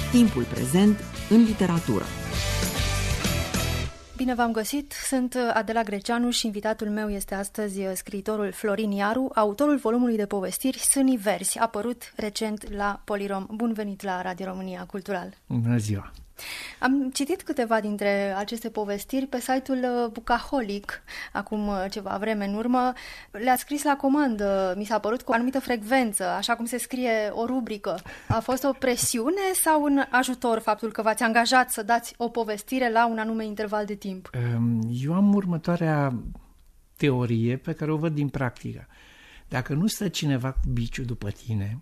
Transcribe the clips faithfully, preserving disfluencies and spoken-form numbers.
Timpul prezent în literatură. Bine v-am găsit, sunt Adela Greceanu și invitatul meu este astăzi scriitorul Florin Iaru, autorul volumului de povestiri Sânii Verzi, apărut recent la Polirom. Bun venit la Radio România Cultural! Bună ziua! Am citit câteva dintre aceste povestiri pe site-ul Bucaholic, acum ceva vreme în urmă. Le-ați scris la comandă, mi s-a părut cu o anumită frecvență, așa cum se scrie o rubrică. A fost o presiune sau un ajutor faptul că v-ați angajat să dați o povestire la un anume interval de timp? Eu am următoarea teorie pe care o văd din practică. Dacă nu stă cineva cu biciul după tine,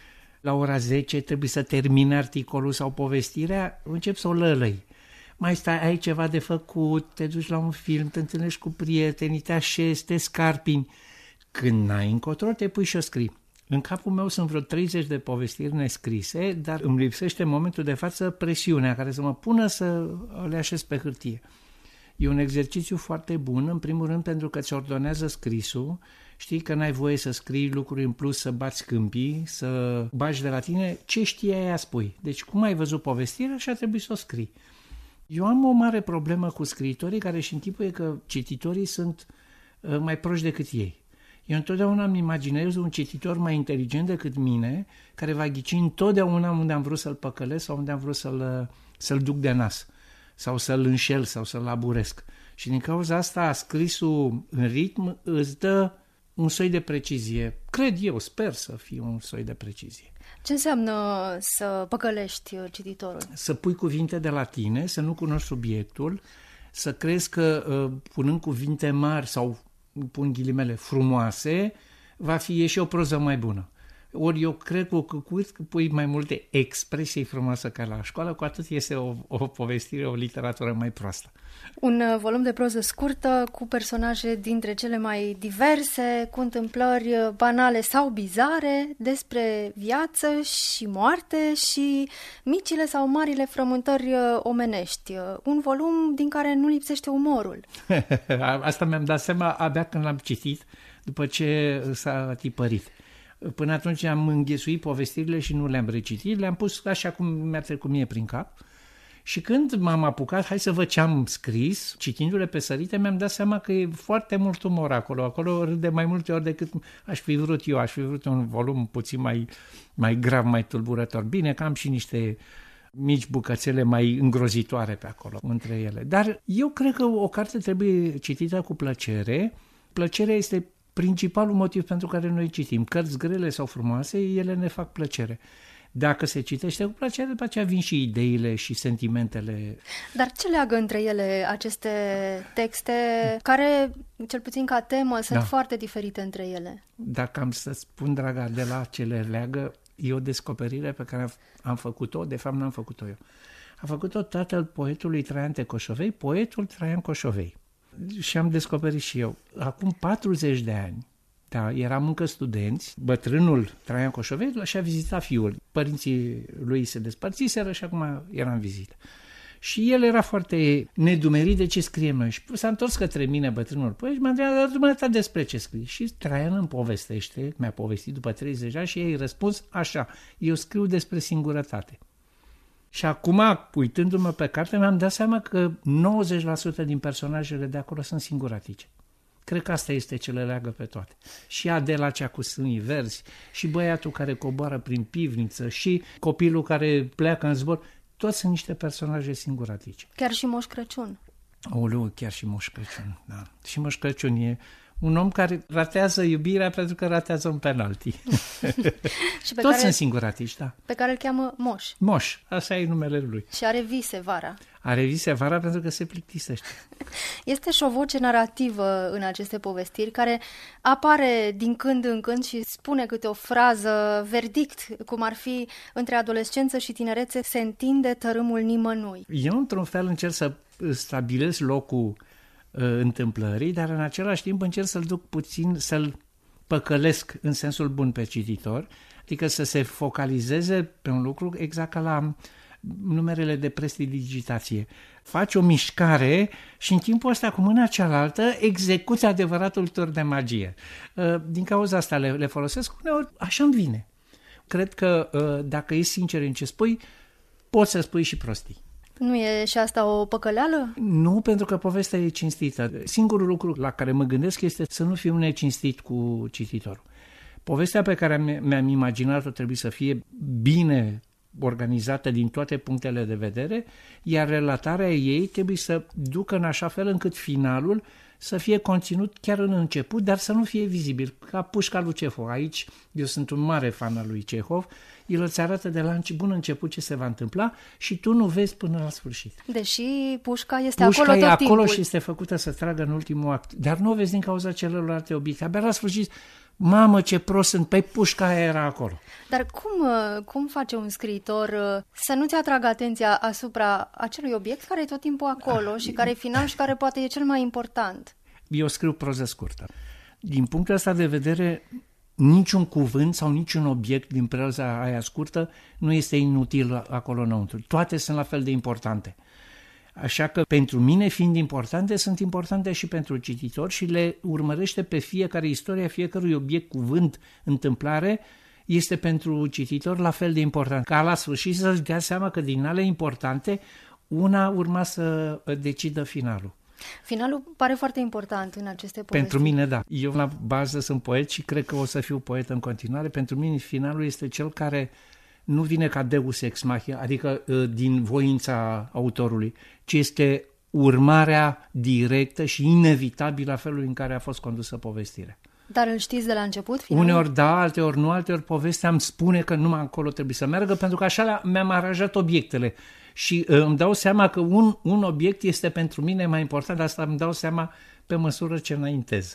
la ora zece trebuie să termine articolul sau povestirea, încep să o lălăi. Mai stai, ai ceva de făcut, te duci la un film, te întâlnești cu prietenii, te așezi, te scarpini. Când n-ai încotro, te pui și o scrii. În capul meu sunt vreo treizeci de povestiri nescrise, dar îmi lipsește în momentul de față presiunea care să mă pună să le așez pe hârtie. E un exercițiu foarte bun, în primul rând pentru că îți ordonează scrisul. Știi că n-ai voie să scrii lucruri în plus, să bați câmpii, să bagi de la tine. Ce știi aia spui. Deci cum ai văzut povestirea, așa trebuie să o scrii. Eu am o mare problemă cu scriitorii care își închipuie că cititorii sunt uh, mai proști decât ei. Eu întotdeauna îmi imaginez un cititor mai inteligent decât mine, care va ghici întotdeauna unde am vrut să-l păcălesc sau unde am vrut să-l, să-l duc de nas, sau să-l înșel sau să-l laburesc. Și din cauza asta scrisul în ritm îți dă un soi de precizie. Cred eu, sper să fie un soi de precizie. Ce înseamnă să păcălești cititorul? Să pui cuvinte de la tine, să nu cunoști subiectul, să crezi că punând cuvinte mari sau, pun ghilimele, frumoase, va fi și o proză mai bună. Ori eu cred că cu cât pui mai multe expresii frumoase ca la școală, cu atât este o, o povestire, o literatură mai proastă. Un volum de proză scurtă cu personaje dintre cele mai diverse, cu întâmplări banale sau bizare despre viață și moarte și micile sau marile frământări omenești. Un volum din care nu lipsește umorul. Asta mi-am dat seama abia când l-am citit, după ce s-a tipărit. Până atunci am înghesuit povestirile și nu le-am recitit, le-am pus așa cum mi-a trecut mie prin cap. Și când m-am apucat, hai să văd ce am scris, citindu-le pe sărite, mi-am dat seama că e foarte mult umor acolo. Acolo râd de mai multe ori decât aș fi vrut eu. Aș fi vrut un volum puțin mai, mai grav, mai tulburător. Bine că am și niște mici bucățele mai îngrozitoare pe acolo, între ele. Dar eu cred că o carte trebuie citită cu plăcere. Plăcerea este principalul motiv pentru care noi citim. Cărți grele sau frumoase, ele ne fac plăcere. Dacă se citește cu plăcere, după aceea vin și ideile și sentimentele. Dar ce leagă între ele aceste texte care, cel puțin ca temă, sunt da. foarte diferite între ele? Dacă am să spun, draga, de la ce le leagă, e o descoperire pe care am făcut-o, de fapt n-am făcut-o eu. A făcut-o tatăl poetului Traian Tecoșovei, poetul Traian Coșovei. Și am descoperit și eu. Acum patruzeci de ani, da, eram încă studenți, bătrânul Traian Coșovei și-a vizitat fiul. Părinții lui se despărțiseră și acum era în vizită. Și el era foarte nedumerit de ce scriem noi. Și s-a întors către mine bătrânul poet și m-a întrebat, dar dumneavoastră despre ce scrii? Și Traian îmi povestește, mi-a povestit după treizeci de ani și ei răspuns așa, eu scriu despre singurătate. Și acum, uitându-mă pe carte, mi-am dat seama că nouăzeci la sută din personajele de acolo sunt singuratice. Cred că asta este ce le leagă pe toate. Și Adela cea cu sânii verzi, și băiatul care coboară prin pivniță, și copilul care pleacă în zbor, toți sunt niște personaje singuratice. Chiar și Moș Crăciun. Aoleu, chiar și Moș Crăciun, da. Și Moș Crăciun e un om care ratează iubirea pentru că ratează un penalti. Și pe Toți care, sunt singuratici, da. Pe care îl cheamă Moș. Moș, așa e numele lui. Și are vise vara. Are vise vara pentru că se plictisește. Este și o voce narrativă în aceste povestiri care apare din când în când și spune câte o frază verdict, cum ar fi între adolescență și tinerețe se întinde tărâmul nimănui. Eu într-un fel încerc să stabilesc locul întâmplării, dar în același timp încerc să-l duc puțin, să-l păcălesc în sensul bun pe cititor, adică să se focalizeze pe un lucru exact ca la numerele de prestidigitație. Faci o mișcare și în timpul ăsta cu mâna cealaltă execuți adevăratul tur de magie. Din cauza asta le, le folosesc uneori, așa îmi vine. Cred că dacă ești sincer în ce spui, poți să spui și prostii. Nu e și asta o păcăleală? Nu, pentru că povestea e cinstită. Singurul lucru la care mă gândesc este să nu fiu necinstit cu cititorul. Povestea pe care mi-am imaginat-o trebuie să fie bine organizată din toate punctele de vedere, iar relatarea ei trebuie să ducă în așa fel încât finalul să fie conținut chiar în început, dar să nu fie vizibil, ca Pușca lui Cehov. Aici eu sunt un mare fan al lui Cehov, el îți arată de la bun început ce se va întâmpla și tu nu vezi până la sfârșit. Deși Pușca este Pușca acolo e tot acolo timpul. și este făcută să tragă în ultimul act, dar nu o vezi din cauza celorlalte obiecte. Abia la sfârșit, mamă ce prost sunt, pe Pușca era acolo. Dar cum, cum face un scriitor să nu-ți atragă atenția asupra acelui obiect care e tot timpul acolo și care e final și care poate e cel mai important? Eu scriu proză scurtă. Din punctul ăsta de vedere, niciun cuvânt sau niciun obiect din proza aia scurtă nu este inutil acolo înăuntru. Toate sunt la fel de importante. Așa că pentru mine, fiind importante, sunt importante și pentru cititor și le urmărește pe fiecare istoria, fiecărui obiect, cuvânt, întâmplare, este pentru cititor la fel de important. Ca la sfârșit să-și dea seama că din ale importante, una urma să decidă finalul. Finalul pare foarte important în aceste povesti. Pentru mine, da. Eu la bază sunt poet și cred că o să fiu poet în continuare. Pentru mine finalul este cel care nu vine ca deus ex machina, adică din voința autorului, ci este urmarea directă și inevitabilă a felului în care a fost condusă povestirea. Dar îl știți de la început? Finalul? Uneori da, alteori nu, alteori povestea îmi spune că numai acolo trebuie să meargă, pentru că așa mi-am aranjat obiectele. Și uh, îmi dau seama că un, un obiect este pentru mine mai important, dar asta îmi dau seama pe măsură ce înaintez.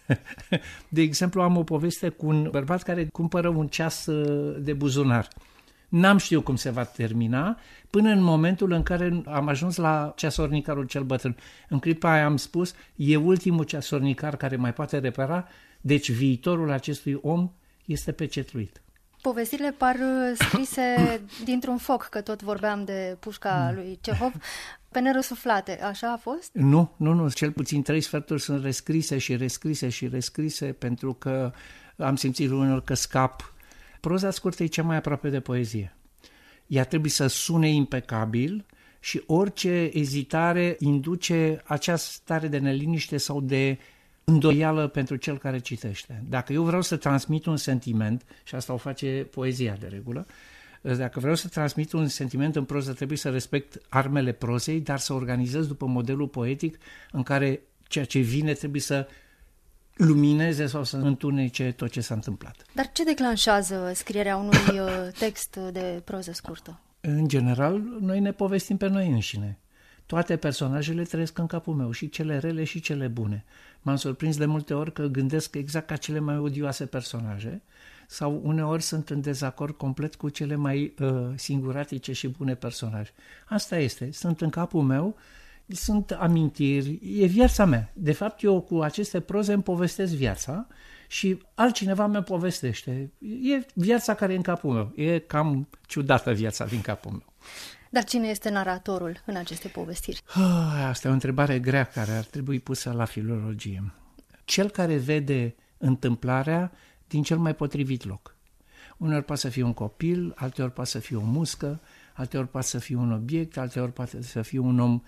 De exemplu, am o poveste cu un bărbat care cumpără un ceas uh, de buzunar. N-am știut cum se va termina până în momentul în care am ajuns la ceasornicarul cel bătrân. În clipa aia am spus, e ultimul ceasornicar care mai poate repara, deci viitorul acestui om este pecetluit. Povestirile par scrise dintr-un foc, că tot vorbeam de Pușca lui Cehov, pe nerăsuflate. Așa a fost? Nu, nu, nu. Cel puțin trei sferturi sunt rescrise și rescrise și rescrise pentru că am simțit uneori că scap. Proza scurtă e cea mai aproape de poezie. Ea trebuie să sune impecabil și orice ezitare induce acea stare de neliniște sau de îndoială pentru cel care citește. Dacă eu vreau să transmit un sentiment, și asta o face poezia de regulă, dacă vreau să transmit un sentiment în proză, trebuie să respect armele prozei, dar să organizez după modelul poetic în care ceea ce vine trebuie să lumineze sau să întunece tot ce s-a întâmplat. Dar ce declanșează scrierea unui text de proză scurtă? În general, noi ne povestim pe noi înșine. Toate personajele trăiesc în capul meu, și cele rele și cele bune. M-am surprins de multe ori că gândesc exact ca cele mai odioase personaje sau uneori sunt în dezacord complet cu cele mai uh, singuratice și bune personaje. Asta este, sunt în capul meu, sunt amintiri, e viața mea. De fapt, eu cu aceste proze îmi povestesc viața și altcineva mi-o povestește. E viața care e în capul meu. E cam ciudată viața din capul meu. Dar cine este naratorul în aceste povestiri? Asta e o întrebare grea care ar trebui pusă la filologie. Cel care vede întâmplarea din cel mai potrivit loc. Uneori poate să fie un copil, alteori poate să fie o muscă, alteori poate să fie un obiect, alteori poate să fie un om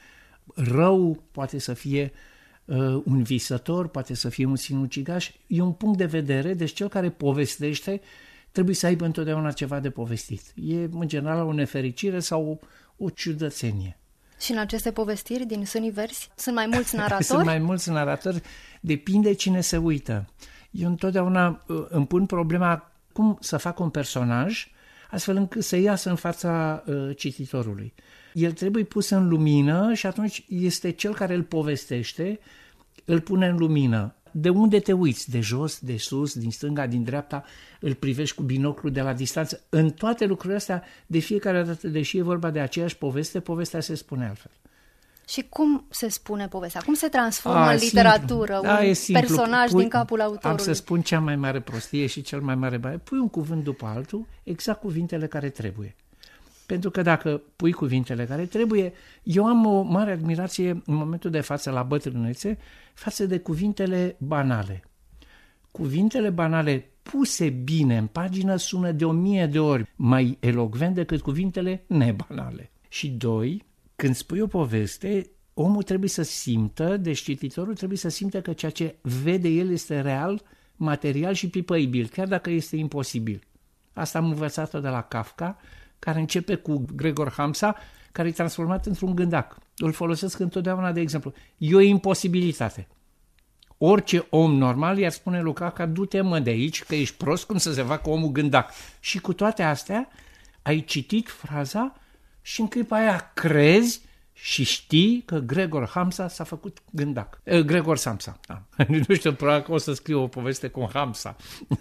rău, poate să fie uh, un visător, poate să fie un sinucigaș. E un punct de vedere, deci cel care povestește trebuie să aibă întotdeauna ceva de povestit. E, în general, o nefericire sau o, o ciudățenie. Și în aceste povestiri din Sânii Verzi sunt mai mulți naratori? Sunt mai mulți naratori, depinde cine se uită. Eu întotdeauna îmi pun problema cum să fac un personaj astfel încât să iasă în fața uh, cititorului. El trebuie pus în lumină și atunci este cel care îl povestește, îl pune în lumină. De unde te uiți? De jos, de sus, din stânga, din dreapta, îl privești cu binoclu de la distanță. În toate lucrurile astea, de fiecare dată, deși e vorba de aceeași poveste, povestea se spune altfel. Și cum se spune povestea? Cum se transformă A, în literatură da, un simplu. personaj Pui, din capul autorului? Am să spun cea mai mare prostie și cel mai mare bani. Pui un cuvânt după altul, exact cuvintele care trebuie. Pentru că dacă pui cuvintele care trebuie, eu am o mare admirație în momentul de față la bătrânețe față de cuvintele banale. Cuvintele banale puse bine în pagină sună de o mie de ori mai elocvent decât cuvintele nebanale. Și doi, când spui o poveste, omul trebuie să simtă, deci cititorul trebuie să simtă că ceea ce vede el este real, material și pipăibil, chiar dacă este imposibil. Asta am învățat-o de la Kafka, care începe cu Gregor Hamsa, care e transformat într-un gândac. Îl folosesc întotdeauna de exemplu. E o imposibilitate. Orice om normal i-ar spune lui Kafka, du-te mă de aici, că ești prost, cum să se facă omul gândac. Și cu toate astea, ai citit fraza și în clipa aia crezi și știi că Gregor Hamsa s-a făcut gândac. E, Gregor Samsa. Da. Nu știu, probabil că o să scriu o poveste cu Hamsa.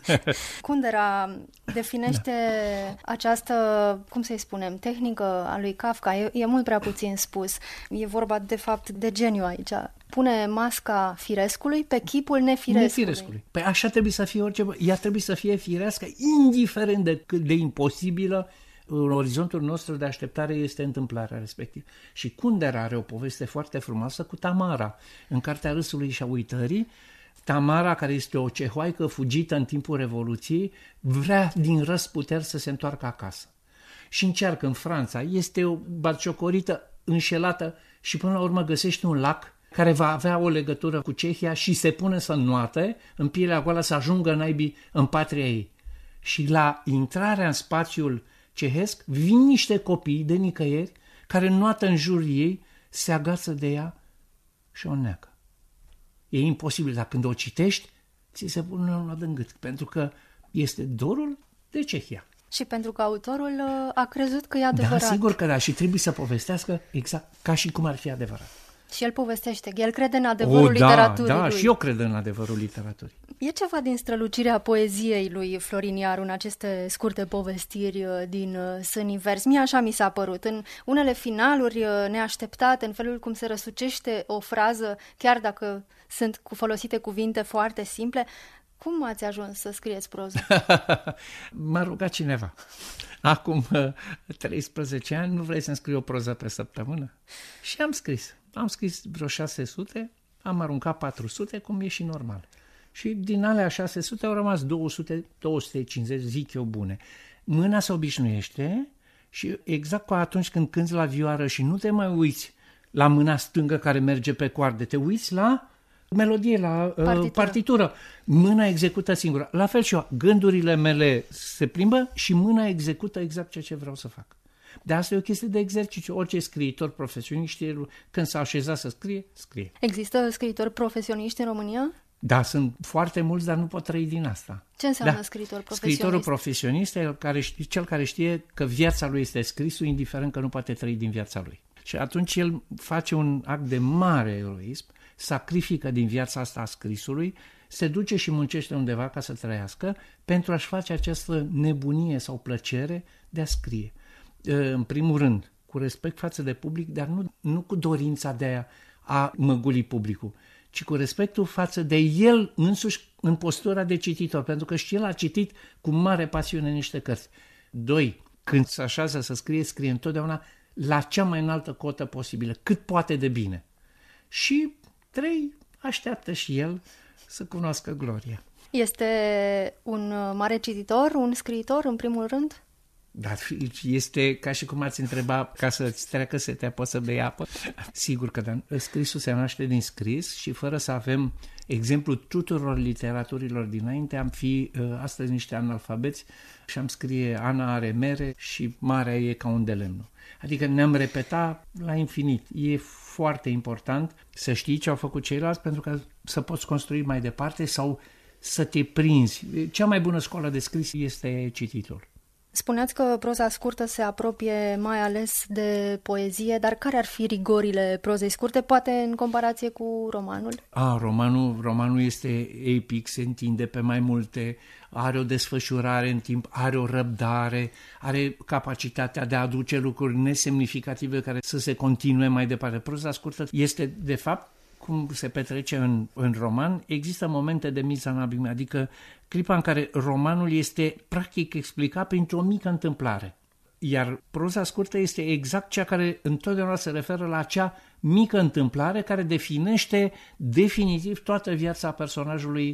Kundera definește da. această, cum să-i spunem, tehnică a lui Kafka. E, e mult prea puțin spus. E vorba, de fapt, de geniu aici. Pune masca firescului pe chipul nefirescului. Nefirescului. Păi așa trebuie să fie orice... Ea trebuie să fie firească, indiferent de cât de imposibilă în orizontul nostru de așteptare este întâmplarea respectivă. Și Kundera are o poveste foarte frumoasă cu Tamara. În Cartea Râsului și a Uitării, Tamara, care este o cehoaică fugită în timpul Revoluției, vrea din răsputeri să se întoarcă acasă. Și încearcă în Franța. Este o batjocorită înșelată și până la urmă găsește un lac care va avea o legătură cu Cehia și se pune să înnoate în pielea goală să ajungă naibii în patria ei. Și la intrarea în spațiul cehesc, vin niște copii de nicăieri care înnoată în jurul ei, se agață de ea și o neacă. E imposibil, dar când o citești, ți se pune un nod în gât, pentru că este dorul de Cehia. Și pentru că autorul a crezut că e adevărat. Da, sigur că da, și trebuie să povestească exact ca și cum ar fi adevărat. Și el povestește, el crede în adevărul o, da, literaturii da, lui. Și eu cred în adevărul literaturii. E ceva din strălucirea poeziei lui Florin Iaru în aceste scurte povestiri din Sânivers. Mie așa mi s-a părut. În unele finaluri neașteptate, în felul cum se răsucește o frază, chiar dacă sunt folosite cuvinte foarte simple. Cum ați ajuns să scrieți proză? M-a rugat cineva. Acum treisprezece ani, nu vrei să-mi scrii o proză pe săptămână? Și am scris. Am scris vreo șase sute, am aruncat patru sute, cum e și normal. Și din alea șase sute au rămas două sute, două sute cincizeci, zic eu, bune. Mâna se obișnuiește și exact ca atunci când cânti la vioară și nu te mai uiți la mâna stângă care merge pe coarde, te uiți la melodie, la partitură. Uh, partitură. Mâna execută singură. La fel și eu, gândurile mele se plimbă și mâna execută exact ceea ce vreau să fac. De asta e o chestie de exercițiu. Orice scriitor profesionist știe, când s-a așezat să scrie, scrie. Există scriitori profesioniști în România? Da, sunt foarte mulți, dar nu pot trăi din asta. Ce înseamnă da. scriitor profesionist? Scriitorul profesionist e care știe, cel care știe că viața lui este scrisul, indiferent că nu poate trăi din viața lui. Și atunci el face un act de mare eroism, sacrifică din viața asta a scrisului, se duce și muncește undeva ca să trăiască pentru a-și face această nebunie sau plăcere de a scrie. În primul rând, cu respect față de public, dar nu, nu cu dorința de a, a măguli publicul, ci cu respectul față de el însuși în postura de cititor, pentru că și el a citit cu mare pasiune niște cărți. Doi, când se așează să scrie, scrie întotdeauna la cea mai înaltă cotă posibilă, cât poate de bine. Și trei, așteaptă și el să cunoască gloria. Este un mare cititor, un scriitor în primul rând? Dar este ca și cum ați întreba, ca să-ți treacă setea, poți să bei apă? Sigur că da. Scrisul se naște din scris și fără să avem exemplu tuturor literaturilor dinainte, am fi uh, astăzi niște analfabeți și am scrie Ana are mere și marea e ca un de lemn. Adică ne-am repetat la infinit. E foarte important să știi ce au făcut ceilalți pentru că să poți construi mai departe sau să te prinzi. Cea mai bună școală de scris este cititul. Spuneați că proza scurtă se apropie mai ales de poezie, dar care ar fi rigorile prozei scurte, poate în comparație cu romanul? A, romanul, romanul este epic, se întinde pe mai multe, are o desfășurare în timp, are o răbdare, are capacitatea de a aduce lucruri nesemnificative care să se continue mai departe. Proza scurtă este, de fapt, cum se petrece în, în roman, există momente de miza în abim, adică clipa în care romanul este practic explicat printr-o mică întâmplare. Iar proza scurtă este exact cea care întotdeauna se referă la acea mică întâmplare care definește definitiv toată viața personajului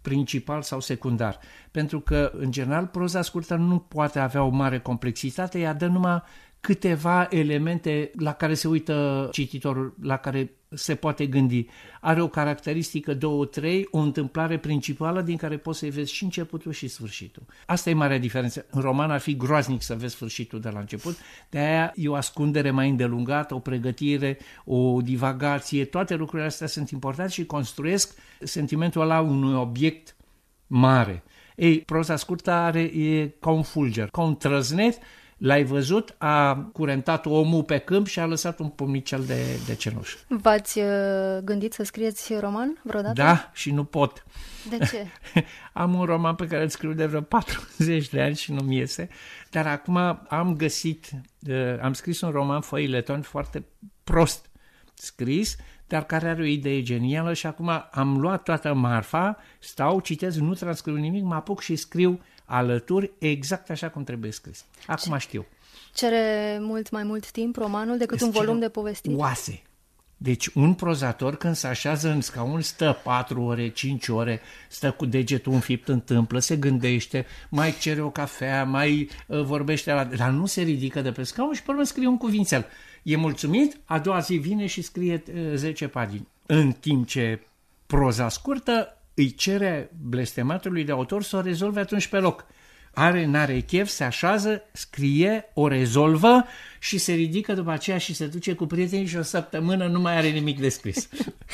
principal sau secundar. Pentru că, în general, proza scurtă nu poate avea o mare complexitate, ea dă numai câteva elemente la care se uită cititorul, la care se poate gândi. Are o caracteristică, două, trei, o întâmplare principală din care poți să-i vezi și începutul și sfârșitul. Asta e marea diferență. În roman ar fi groaznic să vezi sfârșitul de la început, de-aia e o ascundere mai îndelungată, o pregătire, o divagație, toate lucrurile astea sunt importante și construiesc sentimentul ăla unui obiect mare. Ei, proza scurtă are, e ca un fulger, ca un trăznet. L-ai văzut, a curentat omul pe câmp și a lăsat un pumnicel de, de cenușă. V-ați gândit să scrieți roman vreodată? Da, și nu pot. De ce? Am un roman pe care îl scriu de vreo patruzeci de ani și nu-mi iese, dar acum am găsit, am scris un roman feuilleton foarte prost scris, dar care are o idee genială și acum am luat toată marfa, stau, citesc, nu transcriu nimic, mă apuc și scriu alături exact așa cum trebuie scris. Acum știu. Cere mult mai mult timp romanul decât Îți un volum cere de povestiri? Oase. Deci un prozator când se așează în scaun stă patru ore, cinci ore, stă cu degetul înfipt în tâmplă, se gândește, mai cere o cafea, mai uh, vorbește la... Dar nu se ridică de pe scaun și pe urmă scrie un cuvințel. E mulțumit, a doua zi vine și scrie uh, zece pagini. În timp ce proza scurtă îi cere blestematului de autor să o rezolve atunci pe loc. Are, n-are chef, se așează, scrie, o rezolvă și se ridică după aceea și se duce cu prietenii și o săptămână nu mai are nimic de scris.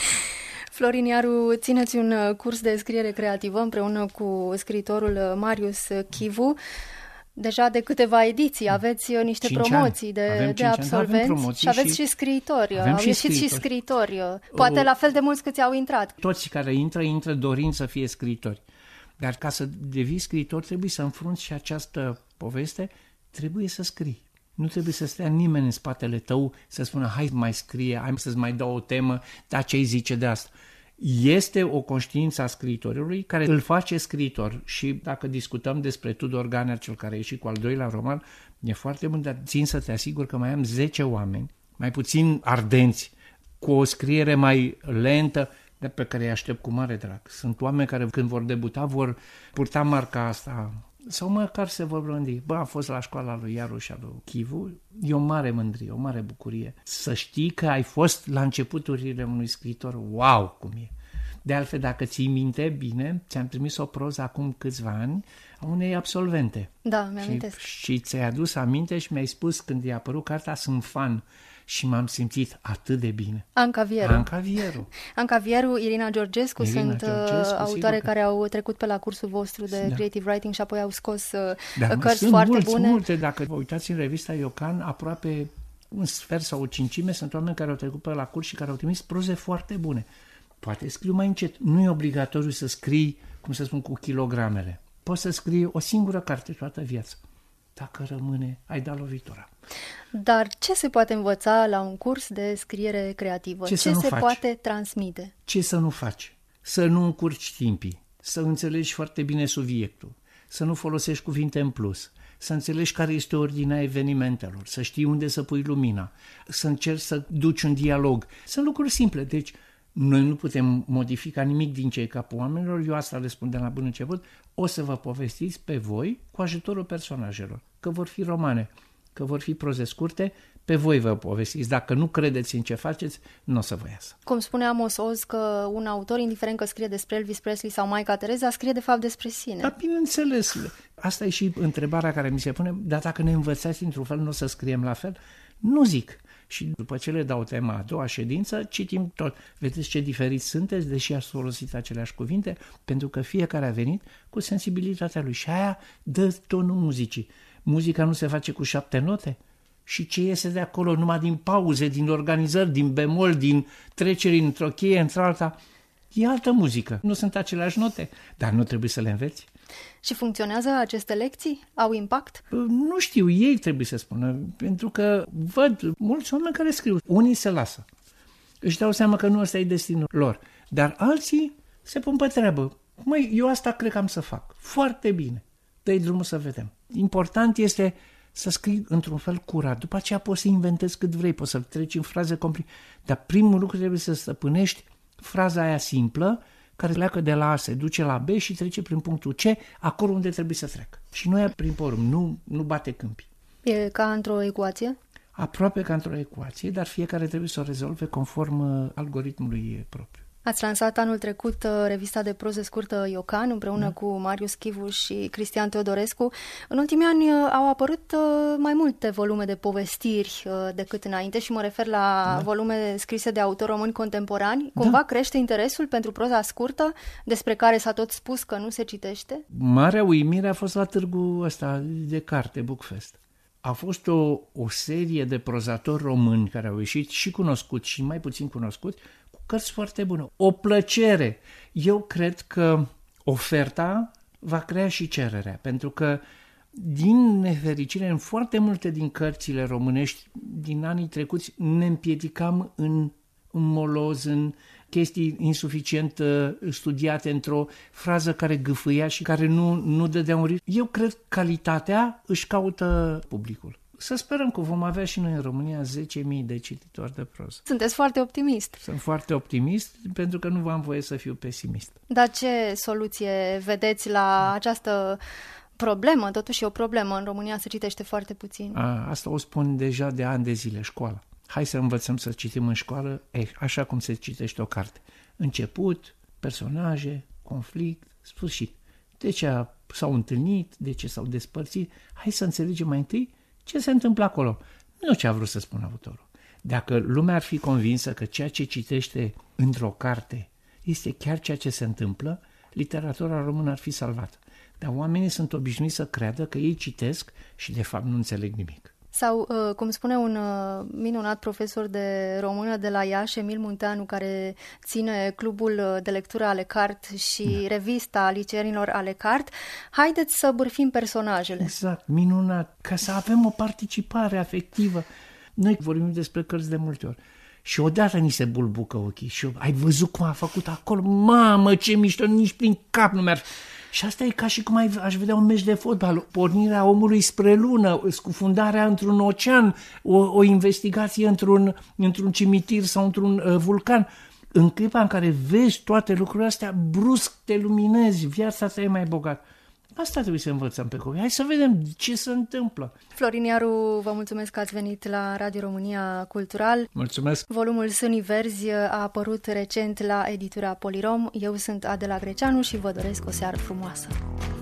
Florin Iaru, țineți un curs de scriere creativă împreună cu scriitorul Marius Chivu. Deja de câteva ediții aveți niște cinci promoții de, de absolvenți și aveți și, și scriitori. Au și ieșit scriitori. și scriitori. Poate o... la fel de mulți câți au intrat. Toți care intră, intră dorind să fie scriitori. Dar ca să devii scriitor trebuie să înfrunți și această poveste, trebuie să scrii. Nu trebuie să stea nimeni în spatele tău să spună hai mai scrie, hai să-ți mai dau o temă, dar ce-i zice de asta? Este o conștiință a scriitorului care îl face scriitor și dacă discutăm despre Tudor Ganea, cel care a ieșit cu al doilea roman, e foarte bun, dar țin să te asigur că mai am zece oameni, mai puțin ardenți, cu o scriere mai lentă, de pe care îi aștept cu mare drag. Sunt oameni care când vor debuta vor purta marca asta sau măcar se vor gândi. Bă, am fost la școala lui Iaru și a lui Chivu, e o mare mândrie, o mare bucurie. Să știi că ai fost la începuturile unui scriitor, wow, cum e. De altfel, dacă ții minte bine, ți-am trimis o proză acum câțiva ani a unei absolvente. Da, mi-amintesc. Și, și ți-ai adus aminte și mi-ai spus când i-a apărut cartea, sunt fan. Și m-am simțit atât de bine. Anca Vieru. Anca Vieru. Anca Vieru, Irina Georgescu Irina sunt Georgescu, autoare sigur. care au trecut pe la cursul vostru de Da. Creative Writing și apoi au scos Da, cărți sunt foarte mulți, bune. multe. Dacă vă uitați în revista Iocan, aproape un sfert sau o cincime sunt oameni care au trecut pe la curs și care au trimis proze foarte bune. Poate scriu mai încet. Nu e obligatoriu să scrii, cum să spun, cu kilogramele. Poți să scrii o singură carte toată viața. Dacă rămâne, ai dat lovitura. Dar ce se poate învăța la un curs de scriere creativă? Ce Ce, să nu se faci? poate transmite? Ce să nu faci? Să nu încurci timpii, să înțelegi foarte bine subiectul, să nu folosești cuvinte în plus, să înțelegi care este ordinea evenimentelor, să știi unde să pui lumina, să încerci să duci un dialog. Sunt lucruri simple, deci noi nu putem modifica nimic din ce e capul oamenilor, eu asta le spun de la bun început, o să vă povestiți pe voi cu ajutorul personajelor, că vor fi romane, că vor fi proze scurte, pe voi vă povestiți. Dacă nu credeți în ce faceți, nu o să vă iasă. Cum spunea Amos Oz că un autor, indiferent că scrie despre Elvis Presley sau Maica Tereza, scrie de fapt despre sine. Dar bineînțeles, asta e și întrebarea care mi se pune, dar dacă ne învățați într-un fel, nu o să scriem la fel? Nu zic. Și după ce le dau tema a doua ședință, citim tot. Vedeți ce diferiți sunteți, deși ați folosit aceleași cuvinte, pentru că fiecare a venit cu sensibilitatea lui și aia dă tonul muzicii. Muzica nu se face cu șapte note? Și ce iese de acolo numai din pauze, din organizări, din bemol, din treceri într-o cheie, într-alta, e altă muzică. Nu sunt aceleași note, dar nu trebuie să le înveți. Și funcționează aceste lecții? Au impact? Nu știu, ei trebuie să spună, pentru că văd mulți oameni care scriu. Unii se lasă. Își dau seama că nu ăsta e destinul lor. Dar alții se pun pe treabă. Măi, eu asta cred că am să fac. Foarte bine. Dă-i drumul să vedem. Important este să scrii într-un fel curat. După aceea poți să inventezi cât vrei, poți să treci în fraze complicate. Dar primul lucru trebuie să stăpânești fraza aia simplă, care pleacă de la A, se duce la B și trece prin punctul C, acolo unde trebuie să treacă. Și nu ia prin porumb, nu, nu bate câmpii. E ca într-o ecuație? Aproape ca într-o ecuație, dar fiecare trebuie să o rezolve conform algoritmului propriu. Ați lansat anul trecut revista de proză scurtă Iocan împreună da. cu Marius Chivu și Cristian Teodorescu. În ultimii ani au apărut mai multe volume de povestiri decât înainte și mă refer la da. volume scrise de autori români contemporani. Cumva da. crește interesul pentru proza scurtă, despre care s-a tot spus că nu se citește? Marea uimire a fost la târgul ăsta de carte, Bookfest. A fost o, o serie de prozatori români care au ieșit și cunoscuți și mai puțin cunoscuți, cu cărți foarte bune. O plăcere! Eu cred că oferta va crea și cererea, pentru că din nefericire, în foarte multe din cărțile românești din anii trecuți ne împiedicam în, în moloz, în chestii insuficient studiate, într-o frază care gâfâia și care nu, nu dădea un ritm. Eu cred că calitatea își caută publicul. Să sperăm că vom avea și noi în România zece mii de cititori de proză. Sunteți foarte optimist. Sunt foarte optimist pentru că nu am voie să fiu pesimist. Dar ce soluție vedeți la această problemă? Totuși e o problemă. În România se citește foarte puțin. A, asta o spun deja de ani de zile, școala. Hai să învățăm să citim în școală, eh, așa cum se citește o carte. Început, personaje, conflict, sfârșit. De ce s-au întâlnit, de ce s-au despărțit. Hai să înțelegem mai întâi ce se întâmplă acolo. Nu ce a vrut să spună autorul. Dacă lumea ar fi convinsă că ceea ce citește într-o carte este chiar ceea ce se întâmplă, literatura română ar fi salvată. Dar oamenii sunt obișnuiți să creadă că ei citesc și de fapt nu înțeleg nimic. Sau, cum spune un minunat profesor de română de la Iași, Emil Munteanu, care ține clubul de lectură ale cart și da. revista liceenilor ale cart, haideți să bârfim personajele. Exact, minunat, ca să avem o participare afectivă. Noi vorbim despre cărți de multe ori. Și odată ni se bulbucă ochii și eu, ai văzut cum a făcut acolo? Mamă, ce mișto, nici prin cap nu mi-ar... Și asta e ca și cum ai, aș vedea un meci de fotbal, pornirea omului spre lună, scufundarea într-un ocean, o, o investigație într-un, într-un cimitir sau într-un uh, vulcan. În clipa în care vezi toate lucrurile astea, brusc te luminezi, viața ta e mai bogată. Asta trebuie să învățăm pe copii. Hai să vedem ce se întâmplă. Florin Iaru, vă mulțumesc că ați venit la Radio România Cultural. Mulțumesc. Volumul Sânii Verzi a apărut recent la editura Polirom. Eu sunt Adela Greceanu și vă doresc o seară frumoasă.